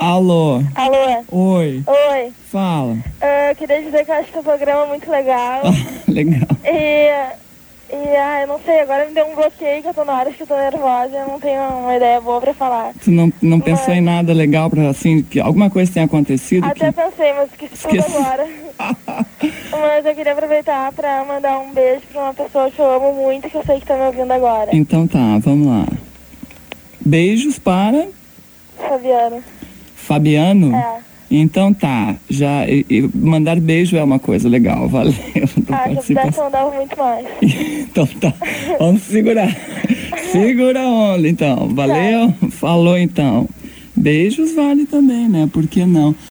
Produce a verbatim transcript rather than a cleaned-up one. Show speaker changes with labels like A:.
A: Alô?
B: Alô?
A: Oi.
B: Oi.
A: Fala.
B: Uh, eu queria dizer que eu acho que o programa é muito legal.
A: Legal.
B: E, e ah, eu não sei, agora me deu um bloqueio que eu tô na hora que eu tô nervosa, eu não tenho uma ideia boa pra falar.
A: Tu não, não pensou
B: Mas-
A: em nada legal pra, assim, que alguma coisa tenha acontecido?
B: Até
A: que...
B: pensei, mas esqueci,
A: Esqueci.
B: tudo agora. Mas eu queria aproveitar pra mandar um beijo pra uma pessoa que eu amo muito, que eu sei que tá me ouvindo agora.
A: Então tá, vamos lá. Beijos para
B: Fabiano.
A: Fabiano?
B: É.
A: Então tá, já e- e mandar beijo é uma coisa legal, valeu. Tô
B: Ah, se eu
A: participando.
B: pudesse eu mandava muito mais.
A: Então tá, vamos segurar. Segura a onda então, valeu? Falou então. Beijos vale também, né? Por que não?